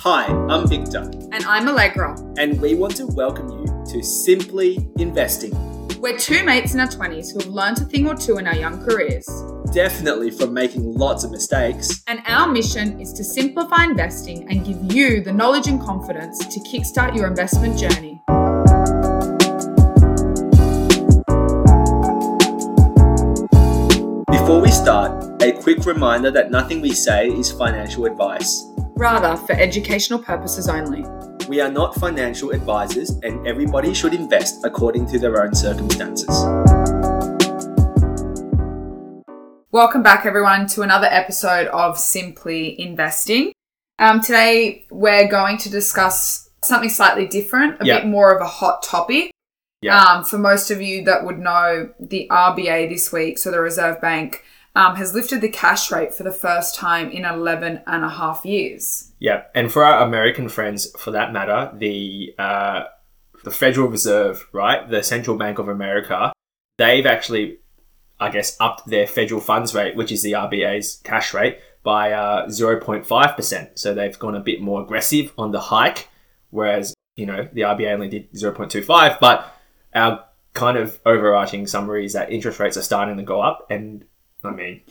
Hi, I'm Victor. And I'm Allegra. And we want to welcome you to Simply Investing. We're two mates in our 20s who have learned a thing or two in our young careers. Definitely from making lots of mistakes. And our mission is to simplify investing and give you the knowledge and confidence to kickstart your investment journey. Before we start, a quick reminder that nothing we say is financial advice. Rather, for educational purposes only. We are not financial advisors, and everybody should invest according to their own circumstances. Welcome back, everyone, to another episode of Simply Investing. Today, we're going to discuss something slightly different, a bit more of a hot topic. For most of you that would know, the RBA this week, so the Reserve Bank, has lifted the cash rate for the first time in 11 and a half years. Yeah, and for our American friends, for that matter, the Federal Reserve, right, the Central Bank of America, they've actually, I guess, upped their federal funds rate, which is the RBA's cash rate, by 0.5%. So they've gone a bit more aggressive on the hike, whereas, the RBA only did 0.25. But our kind of overarching summary is that interest rates are starting to go up, and we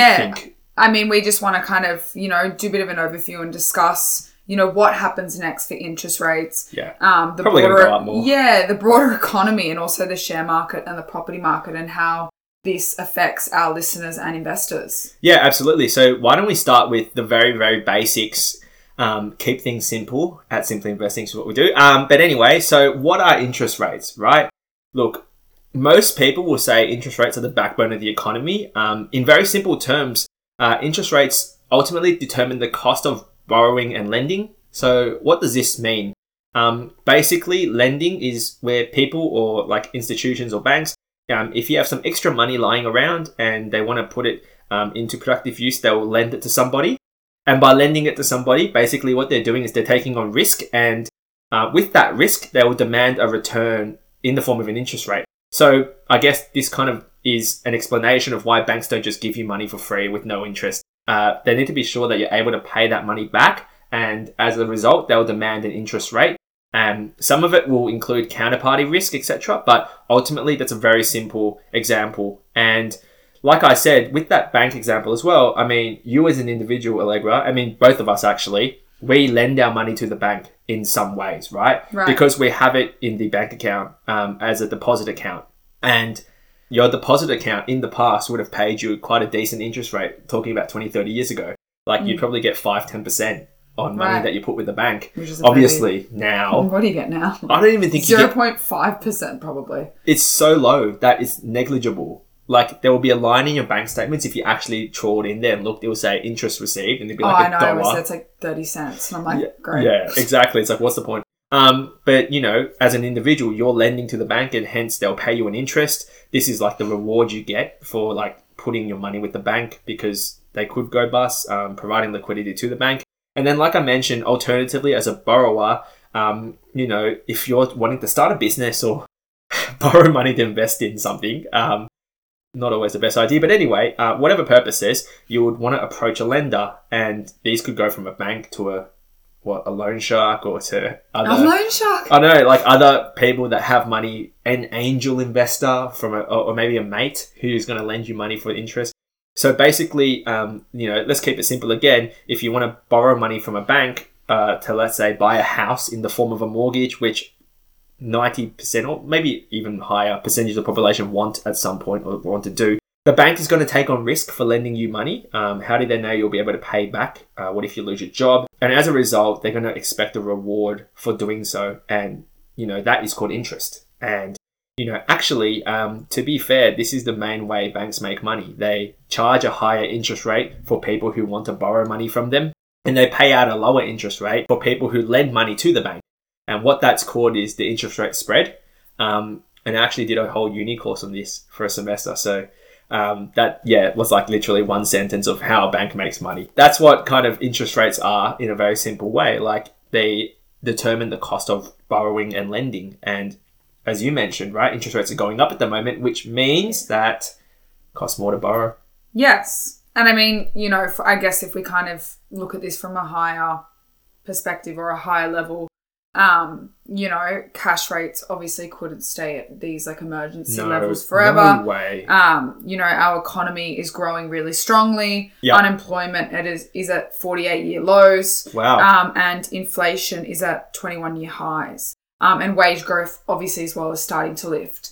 just want to kind of, do a bit of an overview and discuss, what happens next for interest rates. Yeah. Probably going to go up more. Yeah, the broader economy and also the share market and the property market and how this affects our listeners and investors. Yeah, absolutely. So why don't we start with the very, very basics. Keep things simple at Simply Investing is what we do. But anyway, so what are interest rates, right? Look, most people will say interest rates are the backbone of the economy. In very simple terms, interest rates ultimately determine the cost of borrowing and lending. So what does this mean? Basically, lending is where people or like institutions or banks, if you have some extra money lying around and they want to put it into productive use, they'll lend it to somebody. And by lending it to somebody, basically what they're doing is they're taking on risk. And with that risk, they will demand a return in the form of an interest rate. So I guess this kind of is an explanation of why banks don't just give you money for free with no interest. They need to be sure that you're able to pay that money back. And as a result, they'll demand an interest rate. Some of it will include counterparty risk, etc. But ultimately, that's a very simple example. And like I said, with that bank example as well, you as an individual, Allegra, both of us actually, we lend our money to the bank in some ways, right? Because we have it in the bank account as a deposit account. And your deposit account in the past would have paid you quite a decent interest rate, talking about 20, 30 years ago. You'd probably get 5-10% on money that you put with the bank. Obviously, now... What do you get now? I don't even think 0.5% probably. It's so low that it's negligible. There will be a line in your bank statements if you actually trawled in there and looked, it will say interest received, and it'd be like $1. I know. It's like 30 cents. And I'm like, great. Yeah, exactly. It's like, what's the point? But, as an individual, you're lending to the bank and hence they'll pay you an interest. This is like the reward you get for putting your money with the bank because they could go bust, providing liquidity to the bank. And then, like I mentioned, alternatively, as a borrower, if you're wanting to start a business or borrow money to invest in something, not always the best idea, but anyway, whatever purposes, you would want to approach a lender, and these could go from a bank to a loan shark or to other... A loan shark? I know, other people that have money, an angel investor or maybe a mate who's going to lend you money for interest. So basically, let's keep it simple again. If you want to borrow money from a bank to, let's say, buy a house in the form of a mortgage, which 90% or maybe even higher percentage of the population want at some point or want to do. The bank is going to take on risk for lending you money. How do they know you'll be able to pay back? What if you lose your job? And as a result, they're going to expect a reward for doing so. And, that is called interest. And, actually, to be fair, this is the main way banks make money. They charge a higher interest rate for people who want to borrow money from them. And they pay out a lower interest rate for people who lend money to the bank. And what that's called is the interest rate spread. And I actually did a whole uni course on this for a semester. So that was literally one sentence of how a bank makes money. That's what kind of interest rates are in a very simple way. They determine the cost of borrowing and lending. And as you mentioned, right, interest rates are going up at the moment, which means that it costs more to borrow. Yes. And I guess if we kind of look at this from a higher perspective or a higher level, cash rates obviously couldn't stay at these like emergency levels forever. No way. Our economy is growing really strongly. Yep. Unemployment is at 48-year lows. Wow. And inflation is at 21-year highs. And wage growth obviously as well is starting to lift.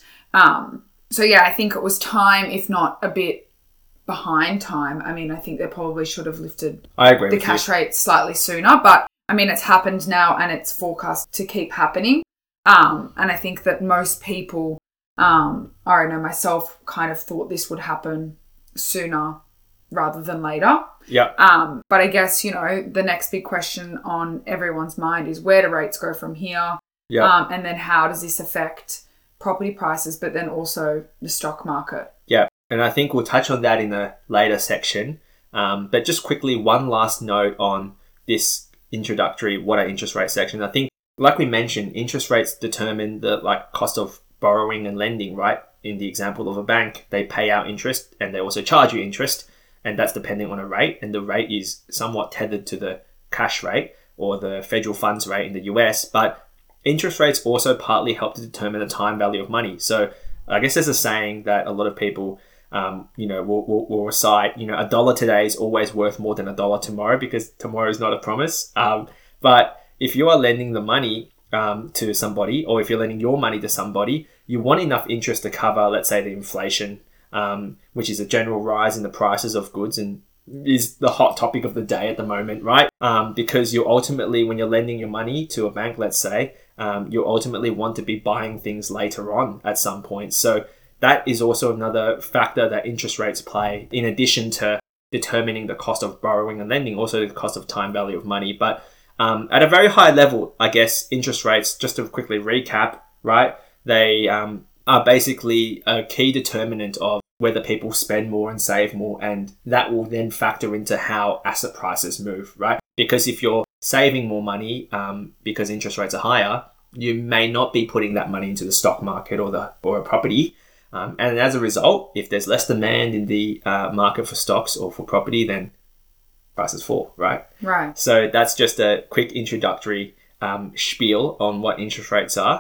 So yeah, I think it was time, if not a bit behind time. I mean, I think they probably should have lifted the cash rate slightly sooner, but I mean, it's happened now and it's forecast to keep happening. And I think that most people, I know myself, kind of thought this would happen sooner rather than later. Yeah. But I guess, the next big question on everyone's mind is where do rates go from here? Yeah. And then how does this affect property prices, but then also the stock market? Yeah. And I think we'll touch on that in a later section. But just quickly, one last note on this introductory what are interest rate section. I think, like we mentioned, interest rates determine the cost of borrowing and lending, right? In the example of a bank, they pay out interest and they also charge you interest, and that's depending on a rate, and the rate is somewhat tethered to the cash rate or the federal funds rate in the US. But interest rates also partly help to determine the time value of money. So I guess there's a saying that a lot of people will recite, a dollar today is always worth more than a dollar tomorrow, because tomorrow is not a promise. But if you are lending the money to somebody, or if you're lending your money to somebody, you want enough interest to cover, let's say, the inflation, which is a general rise in the prices of goods and is the hot topic of the day at the moment, right? Because you ultimately, when you're lending your money to a bank, let's say, you ultimately want to be buying things later on at some point. So that is also another factor that interest rates play, in addition to determining the cost of borrowing and lending, also the cost of time value of money. But at a very high level, I guess interest rates, just to quickly recap, right, they are basically a key determinant of whether people spend more and save more, and that will then factor into how asset prices move, right? Because if you're saving more money because interest rates are higher, you may not be putting that money into the stock market or a property. And as a result, if there's less demand in the market for stocks or for property, then prices fall, right? Right. So that's just a quick introductory spiel on what interest rates are.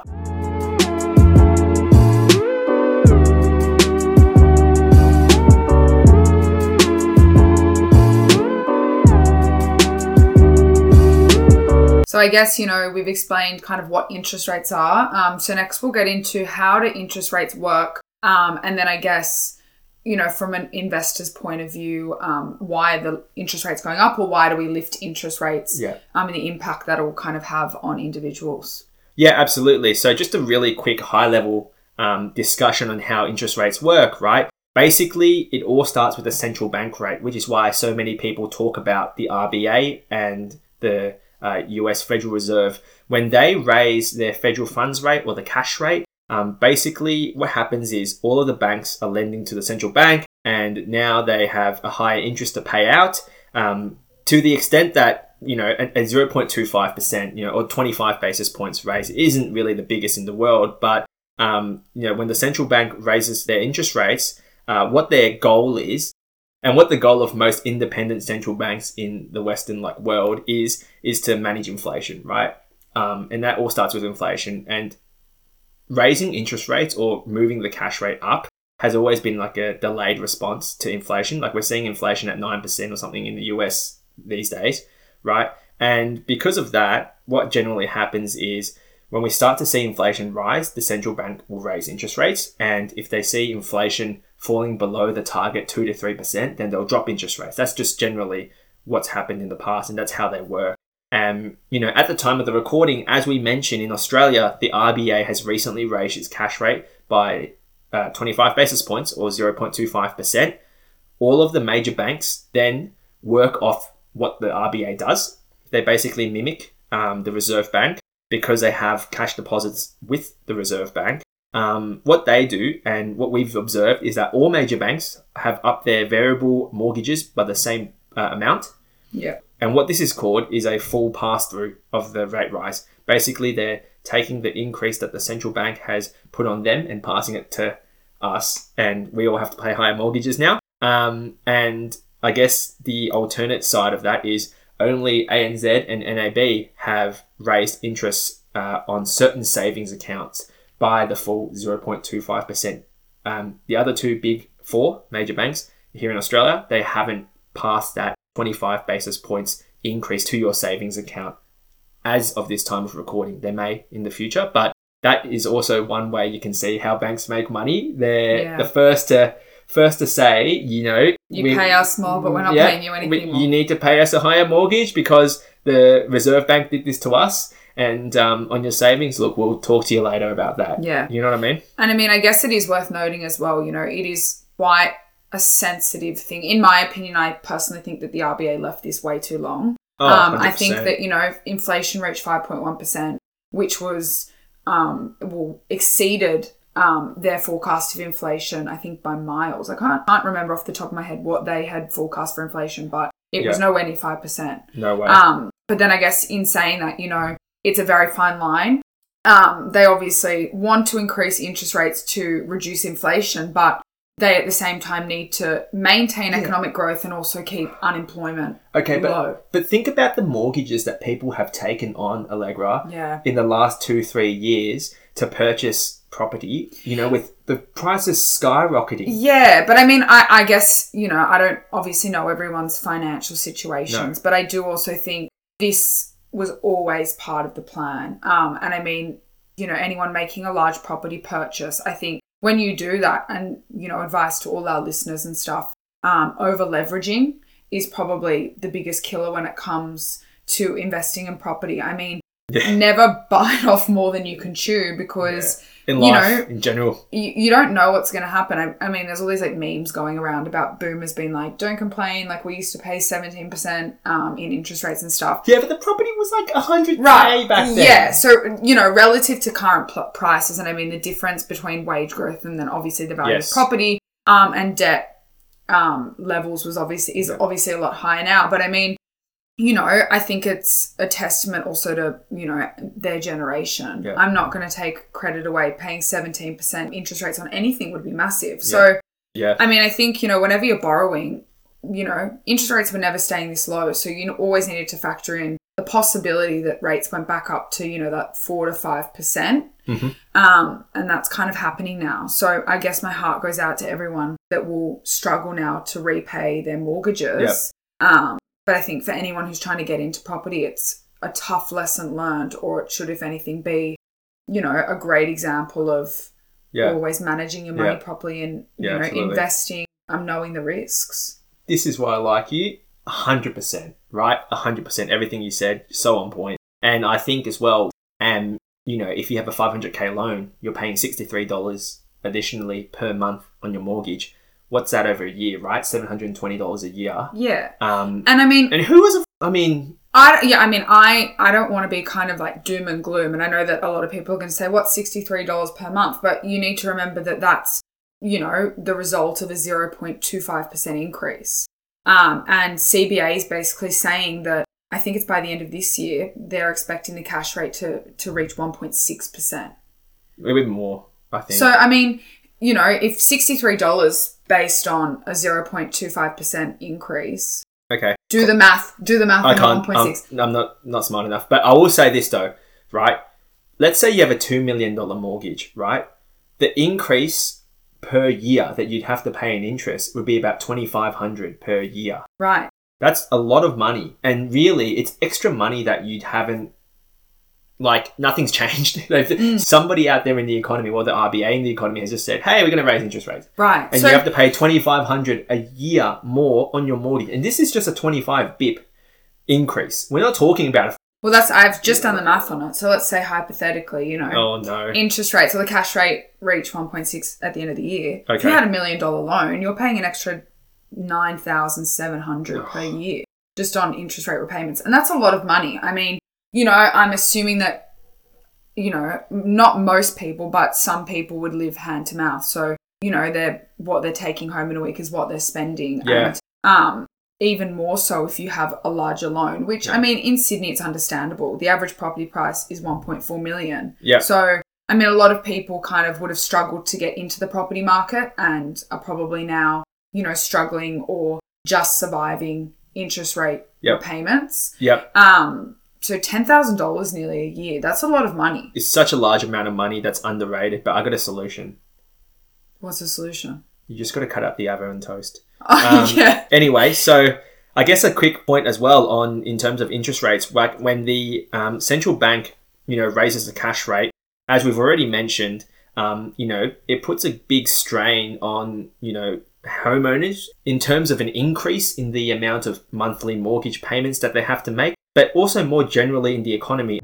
So I guess, we've explained kind of what interest rates are. So next we'll get into how do interest rates work. And then I guess, from an investor's point of view, why the interest rates going up, or why do we lift interest rates? Yeah. And the impact that it will kind of have on individuals. Yeah, absolutely. So just a really quick high level discussion on how interest rates work, right? Basically, it all starts with the central bank rate, which is why so many people talk about the RBA and the US Federal Reserve. When they raise their federal funds rate or the cash rate, basically what happens is all of the banks are lending to the central bank, and now they have a higher interest to pay out to the extent that, a 0.25%, or 25 basis points raise isn't really the biggest in the world. But, when the central bank raises their interest rates, what their goal is, and what the goal of most independent central banks in the Western world is to manage inflation, right? And that all starts with inflation. And raising interest rates or moving the cash rate up has always been a delayed response to inflation. We're seeing inflation at 9% or something in the US these days, right? And because of that, what generally happens is when we start to see inflation rise, the central bank will raise interest rates. And if they see inflation falling below the target 2 to 3%, then they'll drop interest rates. That's just generally what's happened in the past, and that's how they work. And, at the time of the recording, as we mentioned, in Australia, the RBA has recently raised its cash rate by 25 basis points, or 0.25%. All of the major banks then work off what the RBA does. They basically mimic the Reserve Bank because they have cash deposits with the Reserve Bank. What they do, and what we've observed, is that all major banks have upped their variable mortgages by the same amount. Yeah. And what this is called is a full pass-through of the rate rise. Basically, they're taking the increase that the central bank has put on them and passing it to us, and we all have to pay higher mortgages now. And I guess the alternate side of that is only ANZ and NAB have raised interest on certain savings accounts by the full 0.25%. The other two big four major banks here in Australia, they haven't passed that 25 basis points increase to your savings account as of this time of recording. They may in the future, but that is also one way you can see how banks make money. They're the first to say, you pay us more, but we're not paying you anything more. You need to pay us a higher mortgage because the Reserve Bank did this to us. And on your savings, look, we'll talk to you later about that. Yeah. You know what I mean? And I mean, I guess it is worth noting as well, it is quite a sensitive thing. In my opinion, I personally think that the RBA left this way too long. I think that, inflation reached 5.1%, which was, exceeded their forecast of inflation, I think, by miles. I can't remember off the top of my head what they had forecast for inflation, but it was nowhere near 5%. No way. But then I guess in saying that, it's a very fine line. They obviously want to increase interest rates to reduce inflation, but they at the same time need to maintain economic growth and also keep unemployment low. But think about the mortgages that people have taken on, Allegra, in the last 2-3 years to purchase property, with the prices skyrocketing. Yeah, but I mean, I guess, I don't obviously know everyone's financial situations, but I do also think this was always part of the plan. And I mean, anyone making a large property purchase, I think when you do that, and, advice to all our listeners and stuff, over leveraging is probably the biggest killer when it comes to investing in property. I mean, never bite off more than you can chew because, in life, in general, you don't know what's going to happen. I mean, there's all these memes going around about boomers being like, don't complain. Like, we used to pay 17% in interest rates and stuff. Yeah, but the property was like $100K back then. Yeah, so, relative to current prices, and I mean, the difference between wage growth and then obviously the value of property and debt levels is obviously a lot higher now. But I mean, I think it's a testament also to, their generation. Yeah. I'm not going to take credit away. Paying 17% interest rates on anything would be massive. So, I mean, I think, whenever you're borrowing, interest rates were never staying this low. So you always needed to factor in the possibility that rates went back up to, that 4 to 5%. Mm-hmm. And that's kind of happening now. So I guess my heart goes out to everyone that will struggle now to repay their mortgages. Yep. But I think for anyone who's trying to get into property, it's a tough lesson learned, or it should, if anything, be, a great example of always managing your money properly and, investing, knowing the risks. This is why I like you 100%, right? 100%. Everything you said, so on point. And I think as well, if you have a $500K loan, you're paying $63 additionally per month on your mortgage. What's that over a year, right? $720 a year. Yeah. And I mean... And who was... I don't want to be kind of like doom and gloom. And I know that a lot of people are going to say, what's $63 per month? But you need to remember that that's, the result of a 0.25% increase. And CBA is basically saying that I think it's by the end of this year, they're expecting the cash rate to reach 1.6%. A bit more, I think. So, I mean... if $63 based on a 0.25% increase. Okay. Do the math I on can't. 1.6. I'm not smart enough. But I will say this though, right? Let's say you have a $2 million mortgage, right? The increase per year that you'd have to pay in interest would be about $2,500 per year. Right. That's a lot of money. And really, it's extra money that you haven't, nothing's changed. Somebody out there in the economy, or the RBA in the economy, has just said, hey, we're going to raise interest rates. Right. And you have to pay $2,500 a year more on your mortgage. And this is just a 25 bip increase. We're not talking about I've just done the math on it. So let's say hypothetically, oh no, interest rates or the cash rate reach 1.6 at the end of the year. Okay. If you had $1 million loan, you're paying an extra $9,700 per year just on interest rate repayments. And that's a lot of money. I mean, I'm assuming that, not most people, but some people would live hand to mouth. So, what they're taking home in a week is what they're spending. Yeah. And even more so if you have a larger loan, which, I mean, in Sydney, it's understandable. The average property price is $1.4 million. Yeah. So, I mean, a lot of people kind of would have struggled to get into the property market and are probably now, struggling or just surviving interest rate Yep. repayments. Yep. So $10,000 nearly a year. That's a lot of money. It's such a large amount of money that's underrated, but I got a solution. What's the solution? You just got to cut up the avocado toast. Yeah. Anyway, so I guess a quick point as well on in terms of interest rates, like when the central bank, raises the cash rate, as we've already mentioned, it puts a big strain on, homeowners in terms of an increase in the amount of monthly mortgage payments that they have to make, but also more generally in the economy.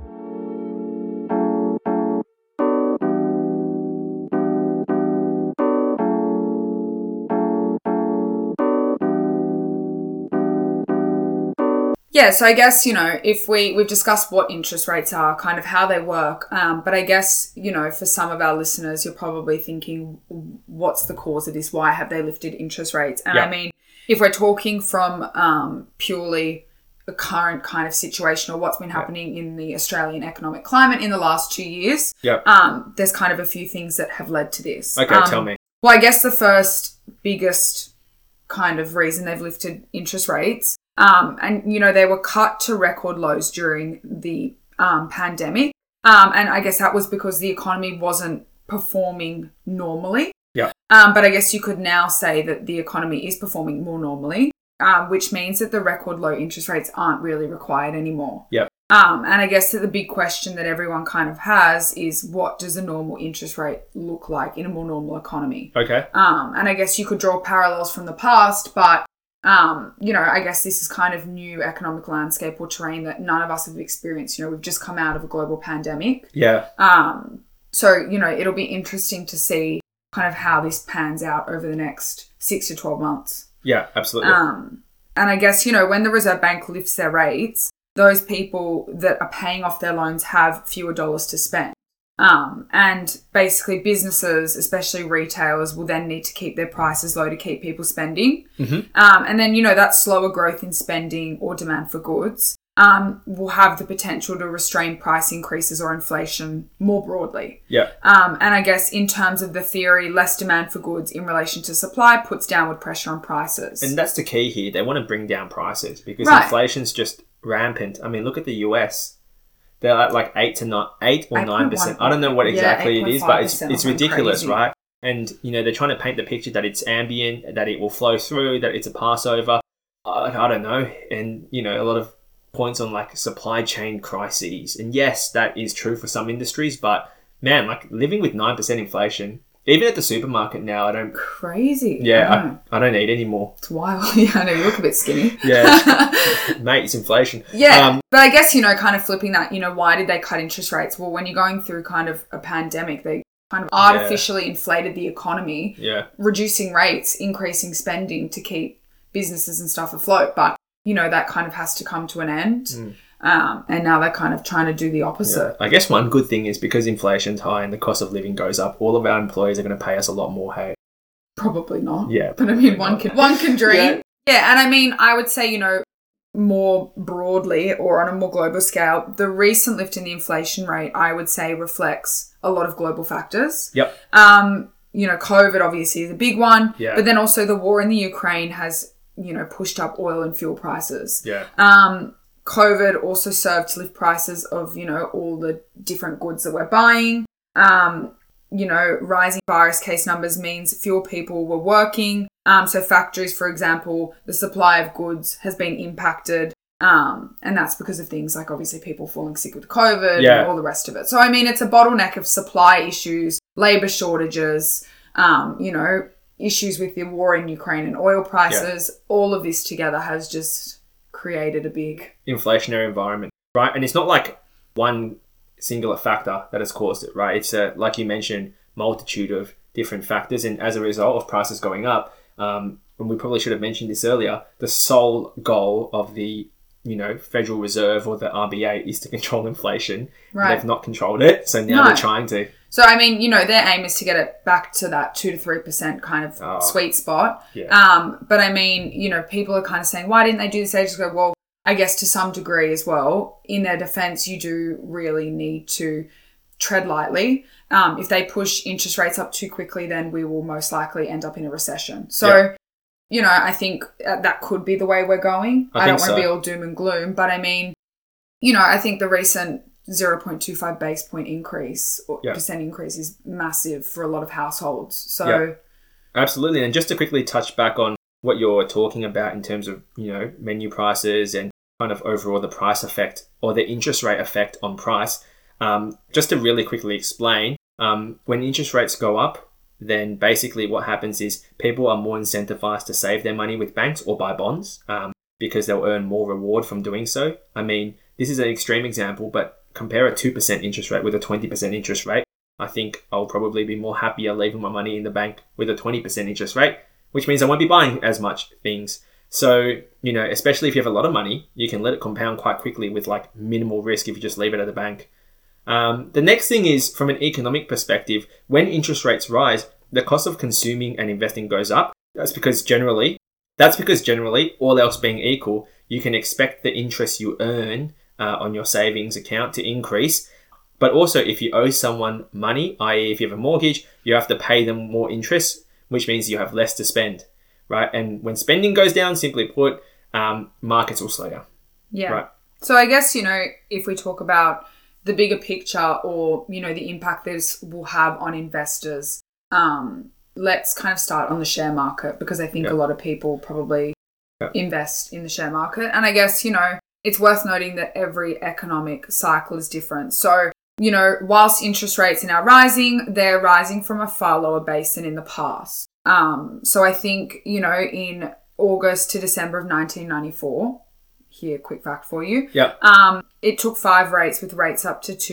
Yeah, so I guess, if we've discussed what interest rates are, kind of how they work, but I guess, for some of our listeners, you're probably thinking, what's the cause of this? Why have they lifted interest rates? And I mean, if we're talking from purely the current kind of situation or what's been happening in the Australian economic climate in the last 2 years, there's kind of a few things that have led to this. Okay, tell me. Well, I guess the first biggest kind of reason they've lifted interest rates, and, they were cut to record lows during the pandemic. And I guess that was because the economy wasn't performing normally. Yeah. But I guess you could now say that the economy is performing more normally, which means that the record low interest rates aren't really required anymore. Yeah. And I guess that the big question that everyone kind of has is, what does a normal interest rate look like in a more normal economy? Okay. And I guess you could draw parallels from the past, but I guess this is kind of new economic landscape or terrain that none of us have experienced. We've just come out of a global pandemic. Yeah. So, it'll be interesting to see kind of how this pans out over the next 6 to 12 months. Yeah, absolutely. And I guess, when the Reserve Bank lifts their rates, those people that are paying off their loans have fewer dollars to spend. And basically businesses, especially retailers, will then need to keep their prices low to keep people spending. Mm-hmm. And then, that slower growth in spending or demand for goods will have the potential to restrain price increases or inflation more broadly. Yeah. And I guess in terms of the theory, less demand for goods in relation to supply puts downward pressure on prices. And that's the key here. They want to bring down prices because Right. inflation's just rampant. I mean, look at the US. They're at like 8 or 9%. I don't know what exactly it is, but it's ridiculous, crazy. right? And, they're trying to paint the picture that it's ambient, that it will flow through, that it's a passover. I don't know. And, a lot of points on like supply chain crises. And yes, that is true for some industries, but man, like living with 9% inflation, even at the supermarket now, I don't... Crazy. Yeah, I don't eat anymore. It's wild. Yeah, I know, you look a bit skinny. Yeah. Mate, it's inflation. Yeah, but I guess, kind of flipping that, why did they cut interest rates? Well, when you're going through kind of a pandemic, they kind of artificially inflated the economy, reducing rates, increasing spending to keep businesses and stuff afloat. But, that kind of has to come to an end. And now they're kind of trying to do the opposite. Yeah. I guess one good thing is because inflation's high and the cost of living goes up, all of our employees are going to pay us a lot more, hey? Probably not. Yeah. But I mean, one can dream. Yeah, and I mean, I would say, more broadly or on a more global scale, the recent lift in the inflation rate, I would say, reflects a lot of global factors. Yep. COVID obviously is a big one. Yeah. But then also the war in the Ukraine has, pushed up oil and fuel prices. Yeah. COVID also served to lift prices of, all the different goods that we're buying. Rising virus case numbers means fewer people were working. So factories, for example, the supply of goods has been impacted. And that's because of things like obviously people falling sick with COVID and all the rest of it. So, I mean, it's a bottleneck of supply issues, labour shortages, issues with the war in Ukraine and oil prices. Yeah. All of this together has just created a big inflationary environment, right? And it's not like one singular factor that has caused it, right? It's like you mentioned, multitude of different factors, and as a result of prices going up, and we probably should have mentioned this earlier, the sole goal of the Federal Reserve or the RBA is to control inflation. Right. They've not controlled it, so now they're trying to. So, I mean, their aim is to get it back to that 2 to 3% kind of sweet spot. Yeah. But I mean, people are kind of saying, why didn't they do this ages ago? Well, I guess to some degree as well, in their defense, you do really need to tread lightly. If they push interest rates up too quickly, then we will most likely end up in a recession. So, I think that could be the way we're going. I don't want to be all doom and gloom, but I mean, I think the recent 0.25 base point increase or percent increase is massive for a lot of households. So absolutely. And just to quickly touch back on what you're talking about in terms of, menu prices and kind of overall the price effect or the interest rate effect on price, just to really quickly explain, when interest rates go up, then basically what happens is people are more incentivized to save their money with banks or buy bonds because they'll earn more reward from doing so. I mean, this is an extreme example, but compare a 2% interest rate with a 20% interest rate. I think I'll probably be more happier leaving my money in the bank with a 20% interest rate, which means I won't be buying as much things. So, especially if you have a lot of money, you can let it compound quite quickly with like minimal risk if you just leave it at the bank. The next thing is, from an economic perspective, when interest rates rise, the cost of consuming and investing goes up. That's because generally, all else being equal, you can expect the interest you earn on your savings account to increase. But also, if you owe someone money, i.e. if you have a mortgage, you have to pay them more interest, which means you have less to spend, right? And when spending goes down, simply put, markets will slow down. Yeah. Right. So I guess, if we talk about the bigger picture or, the impact this will have on investors, let's kind of start on the share market, because I think a lot of people probably invest in the share market. And I guess, it's worth noting that every economic cycle is different. So, whilst interest rates are now rising, they're rising from a far lower base than in the past. So I think, in August to December of 1994, here, quick fact for you. Yeah. It took 5 rates with rates up to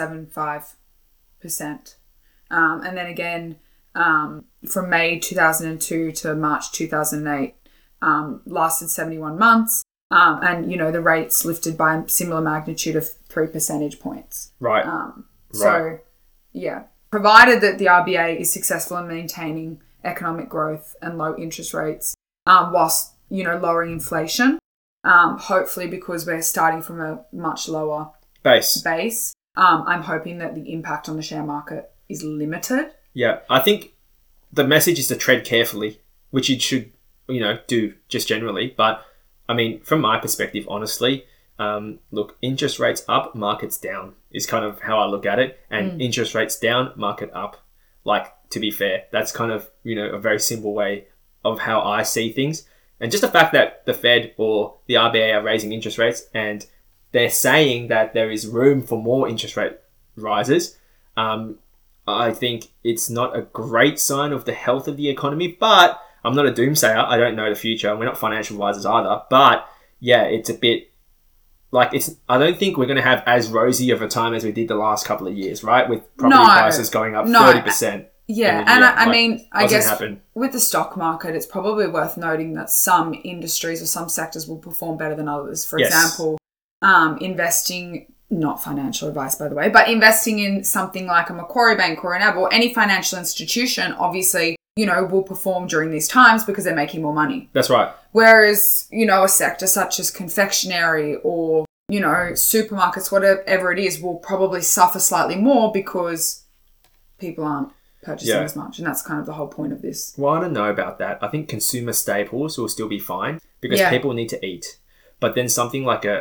2.75%. And then again, from May 2002 to March 2008, lasted 71 months. And, the rates lifted by a similar magnitude of 3 percentage points. Right. So, provided that the RBA is successful in maintaining economic growth and low interest rates, whilst, lowering inflation, hopefully because we're starting from a much lower base, I'm hoping that the impact on the share market is limited. Yeah, I think the message is to tread carefully, which you should, do just generally. But I mean, from my perspective, honestly, look, interest rates up, markets down is kind of how I look at it. And interest rates down, market up. Like, to be fair, that's kind of, a very simple way of how I see things. And just the fact that the Fed or the RBA are raising interest rates and they're saying that there is room for more interest rate rises, I think it's not a great sign of the health of the economy. But I'm not a doomsayer. I don't know the future. We're not financial advisors either. But yeah, it's a bit like I don't think we're going to have as rosy of a time as we did the last couple of years, right? With property prices going up 30%. Yeah, and I guess with the stock market, it's probably worth noting that some industries or some sectors will perform better than others. For example, investing, not financial advice, by the way, but investing in something like a Macquarie Bank or an NAB or any financial institution, obviously, will perform during these times because they're making more money. That's right. Whereas, a sector such as confectionery or, supermarkets, whatever it is, will probably suffer slightly more because people aren't purchasing as much, and that's kind of the whole point of this. Well, I don't know about that. I think consumer staples will still be fine because people need to eat. But then something like I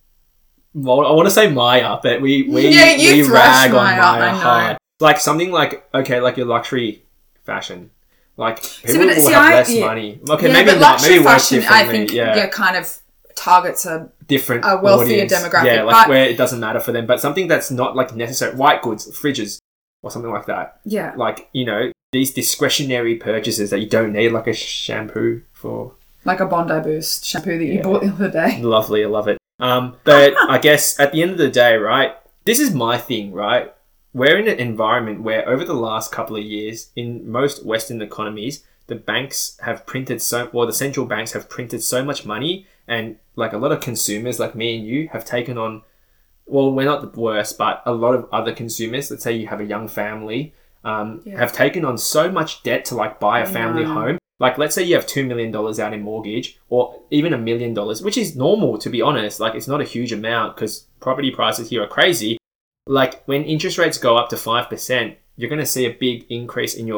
want to say Maya, but we rag on Maya hard. Like something like your luxury fashion. Like people will have less money. Okay, maybe not. Maybe works differently. I think kind of targets a different wealthier audience. demographic. Yeah, like where it doesn't matter for them, but something that's not like necessary. White goods, fridges, or something like that. Yeah. Like, these discretionary purchases that you don't need, like a shampoo for... Like a Bondi Boost shampoo that you bought the other day. Lovely, I love it. But I guess at the end of the day, right, this is my thing, right? We're in an environment where over the last couple of years, in most Western economies, the banks have printed the central banks have printed so much money, and like a lot of consumers like me and you have taken on, well, we're not the worst, but a lot of other consumers, let's say you have a young family, have taken on so much debt to like buy a family home. Like, let's say you have $2 million out in mortgage or even $1 million, which is normal, to be honest. Like, it's not a huge amount because property prices here are crazy. Like, when interest rates go up to 5%, you're going to see a big increase in your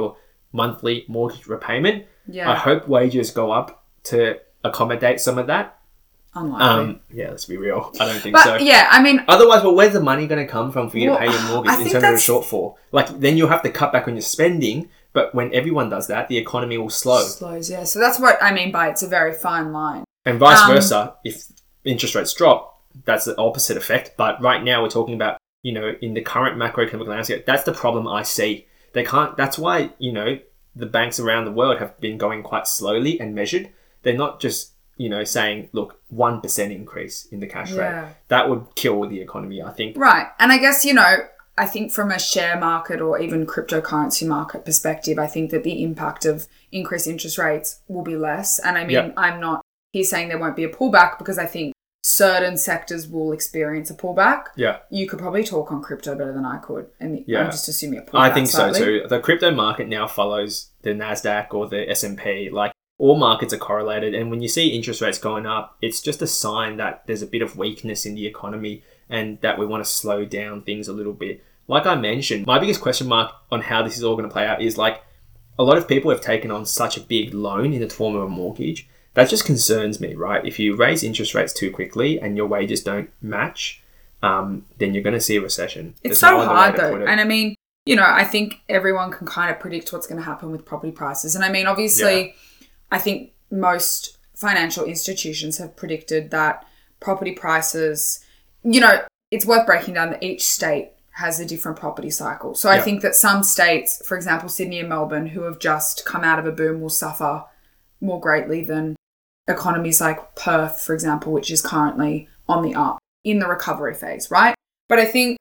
monthly mortgage repayment. Yeah. I hope wages go up to accommodate some of that. Unlikely. Yeah, let's be real. I don't think but so. yeah, I mean, Otherwise, well, where's the money going to come from for you to pay your I mortgage in think terms of a that's- shortfall? Like, then you'll have to cut back on your spending. But when everyone does that, the economy will slow. slows, yeah. So that's what I mean by it's a very fine line. And vice versa, if interest rates drop, that's the opposite effect. But right now, we're talking about, you know, in the current macroeconomic landscape, that's the problem I see. They can't. That's why, you know, the banks around the world have been going quite slowly and measured. They're not just, you know, saying, look, 1% increase in the cash rate. That would kill the economy, I think. Right. And I guess, you know, I think from a share market or even cryptocurrency market perspective, I think that the impact of increased interest rates will be less. And I mean, I'm not here saying there won't be a pullback because I think certain sectors will experience a pullback. Yeah. You could probably talk on crypto better than I could. And I'm just assuming a pullback. I think slightly. so too. The crypto market now follows the NASDAQ or the S&P. Like, all markets are correlated. And when you see interest rates going up, it's just a sign that there's a bit of weakness in the economy and that we want to slow down things a little bit. Like I mentioned, my biggest question mark on how this is all going to play out is like a lot of people have taken on such a big loan in the form of a mortgage. That just concerns me, right? If you raise interest rates too quickly and your wages don't match, then you're going to see a recession. It's so hard though. And I mean, you know, I think everyone can kind of predict what's going to happen with property prices. And I mean, obviously, I think most financial institutions have predicted that property prices, you know, it's worth breaking down that each state has a different property cycle. So I think that some states, for example, Sydney and Melbourne, who have just come out of a boom, will suffer more greatly than economies like Perth, for example, which is currently on the up in the recovery phase, right? But I think,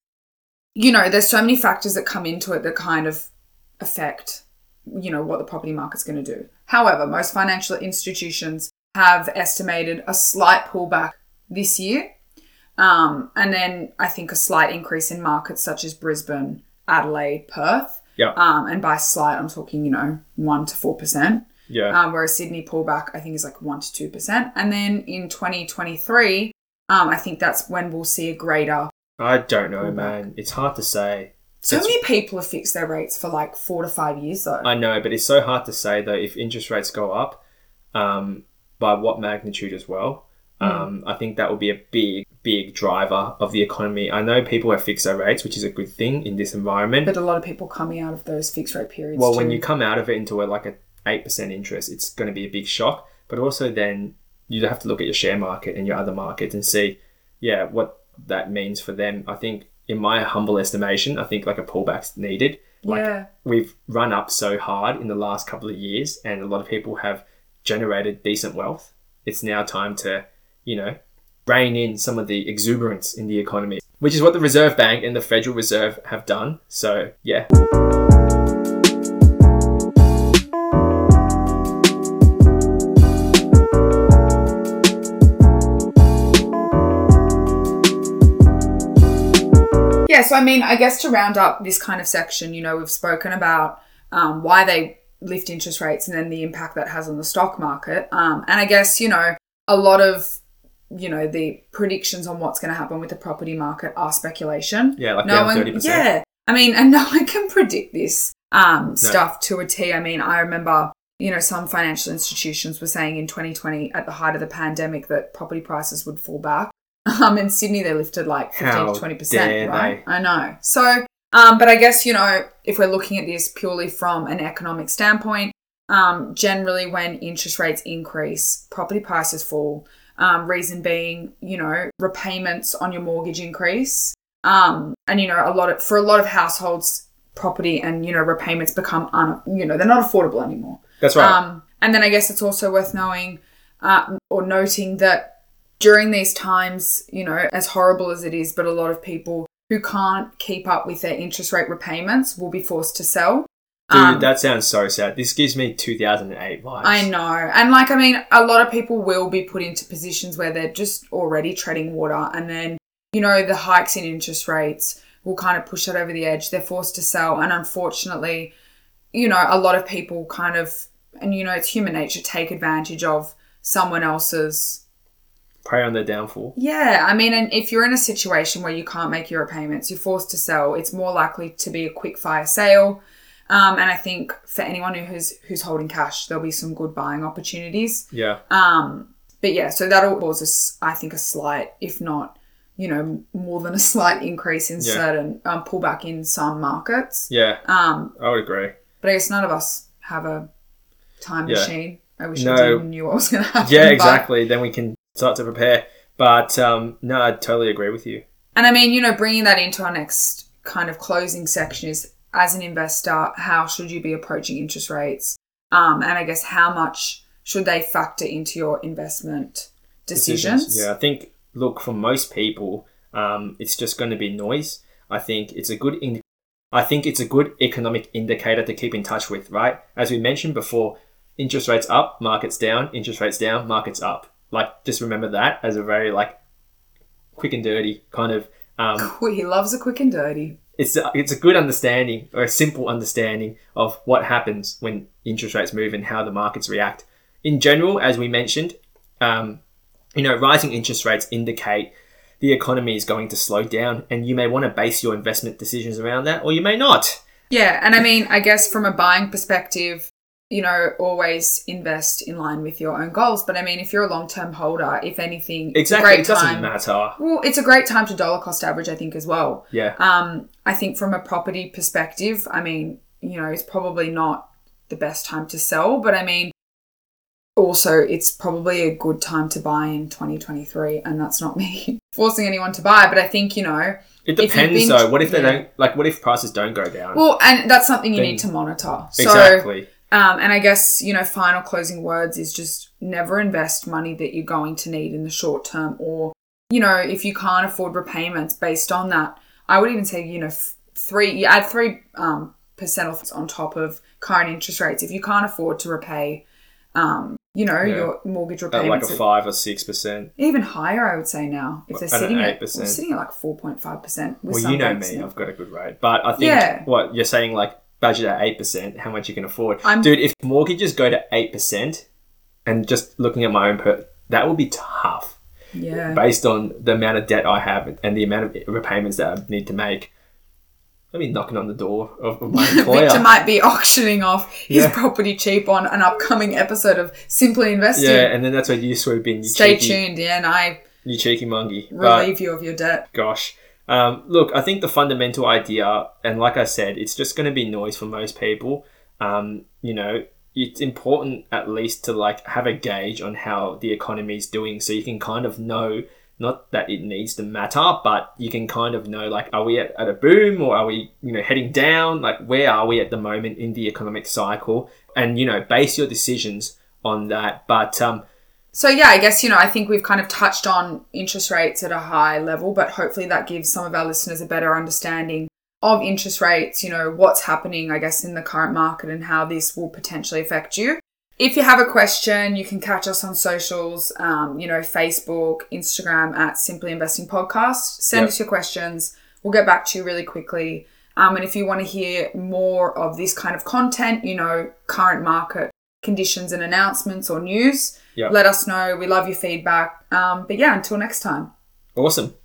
you know, there's so many factors that come into it that kind of affect, you know, what the property market's going to do. However, most financial institutions have estimated a slight pullback this year. And then I think a slight increase in markets such as Brisbane, Adelaide, Perth. Yeah. And by slight, I'm talking, you know, 1 to 4%. Yeah. Whereas Sydney pullback, I think, is like 1 to 2%. And then in 2023, I think that's when we'll see a greater. I don't know, man. It's hard to say. So many people have fixed their rates for like 4 to 5 years, though. I know, but it's so hard to say, though, if interest rates go up, by what magnitude as well. I think that will be a big driver of the economy. I know people have fixed their rates, which is a good thing in this environment. But a lot of people coming out of those fixed rate periods Well, too. when you come out of it into like a 8% interest, it's going to be a big shock. But also then you have to look at your share market and your other markets and see, what that means for them. I think, in my humble estimation, I think like a pullback's needed. Like, we've run up so hard in the last couple of years and a lot of people have generated decent wealth. It's now time to, you know, rein in some of the exuberance in the economy, which is what the Reserve Bank and the Federal Reserve have done. So, yeah. Yeah, so I mean, I guess to round up this kind of section, you know, we've spoken about why they lift interest rates and then the impact that has on the stock market. And I guess, you know, a lot of, you know, the predictions on what's going to happen with the property market are speculation. Yeah, like down 30%. Yeah, I mean, and no one can predict this stuff to a T. I mean, I remember, you know, some financial institutions were saying in 2020 at the height of the pandemic that property prices would fall back. In Sydney, they lifted like 15 to 20%, right? I know. So, but I guess, you know, if we're looking at this purely from an economic standpoint, generally when interest rates increase, property prices fall. Reason being, you know, repayments on your mortgage increase. And, you know, for a lot of households, property and, you know, repayments become, they're not affordable anymore. That's right. And then I guess it's also worth knowing or noting that during these times, you know, as horrible as it is, but a lot of people who can't keep up with their interest rate repayments will be forced to sell. Dude, that sounds so sad. This gives me 2008 vibes. I know. And like, I mean, a lot of people will be put into positions where they're just already treading water. And then, you know, the hikes in interest rates will kind of push that over the edge. They're forced to sell. And unfortunately, you know, a lot of people kind of, and, you know, it's human nature, take advantage of someone else's... Prey on their downfall. Yeah. I mean, and if you're in a situation where you can't make your repayments, you're forced to sell, it's more likely to be a quick fire sale. And I think for anyone who's holding cash, there'll be some good buying opportunities. Yeah. But yeah, so that'll cause I think a slight, if not, more than a slight increase in certain pullback in some markets. Yeah. I would agree. But I guess none of us have a time machine. I wish I knew what was going to happen. Yeah, exactly. Then we can start to prepare. But no, I totally agree with you. And I mean, bringing that into our next kind of closing section is, as an investor, how should you be approaching interest rates? And I guess how much should they factor into your investment decisions? Yeah, I think, look, for most people, it's just going to be noise. I think it's a good economic indicator to keep in touch with, right? As we mentioned before, interest rates up, markets down, interest rates down, markets up. Like, just remember that as a very, quick and dirty kind of... he loves a quick and dirty. It's a good understanding, or a simple understanding of what happens when interest rates move and how the markets react. In general, as we mentioned, rising interest rates indicate the economy is going to slow down, and you may want to base your investment decisions around that, or you may not. Yeah, and I mean, I guess from a buying perspective, always invest in line with your own goals. But I mean, if you're a long-term holder, if anything, exactly, it's a great doesn't matter. Well, it's a great time to dollar cost average, I think, as well. Yeah. I think from a property perspective, I mean, it's probably not the best time to sell, but I mean, also it's probably a good time to buy in 2023, and that's not me forcing anyone to buy, but I think, it depends though. What if they don't, what if prices don't go down? Well, and that's something you need to monitor. Exactly. And I guess, final closing words is just never invest money that you're going to need in the short term, or, if you can't afford repayments based on that, I would even say, you add 3% on top of current interest rates. If you can't afford to repay, your mortgage repayments. At a 5 or 6%. Even higher, I would say now. If they're sitting at 8%. They're sitting at 4.5%. Well, you know me, I've got a good rate. But I think what you're saying, budget at 8%, how much you can afford. Dude, if mortgages go to 8%, and just looking at my own that will be tough. Yeah. Based on the amount of debt I have and the amount of repayments that I need to make. I'll be knocking on the door of my employer. Victor might be auctioning off his property cheap on an upcoming episode of Simply Investing. Yeah, and then that's where you swoop in. Stay tuned, and you cheeky monkey. Relieve you of your debt. Gosh. Look, I think the fundamental idea, and like I said, it's just going to be noise for most people. It's important at least to have a gauge on how the economy is doing, so you can kind of know, not that it needs to matter, but you can kind of know, are we at a boom, or are we, heading down? Where are we at the moment in the economic cycle? And, base your decisions on that. But, so yeah, I guess, I think we've kind of touched on interest rates at a high level, but hopefully that gives some of our listeners a better understanding of interest rates, what's happening, I guess, in the current market and how this will potentially affect you. If you have a question, you can catch us on socials, Facebook, Instagram at Simply Investing Podcast. Send us your questions. We'll get back to you really quickly. And if you want to hear more of this kind of content, current market conditions and announcements or news, let us know. We love your feedback. But yeah, until next time. Awesome.